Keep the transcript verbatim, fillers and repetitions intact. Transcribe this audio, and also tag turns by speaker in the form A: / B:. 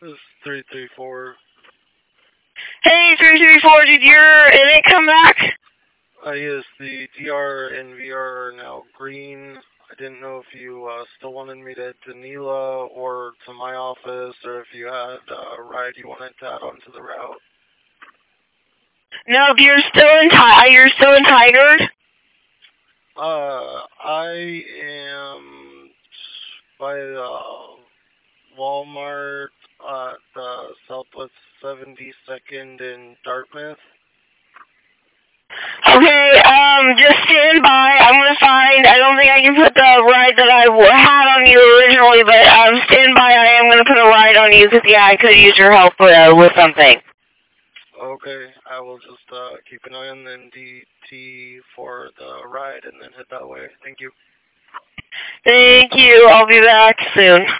A: This is three three four.
B: Hey, three three four, did your inmate come back?
A: Uh, yes, the D R and V R are now green. I didn't know if you uh, still wanted me to head to Neela or to my office, or if you had uh, a ride you wanted to add onto the route.
B: No, if you're still in Ti- you're still in Tigard?
A: Uh, I am by uh, Walmart at uh, Southwest seventy-second in Dartmouth.
B: Okay, um, just stand by. I'm gonna find, I don't think I can put the ride that I w- had on you originally, but um, stand by. I am gonna put a ride on you, because, yeah, I could use your help with, uh, with something.
A: Okay, I will just uh, keep an eye on the N D T for the ride and then head that way. Thank you.
B: Thank you. I'll be back soon.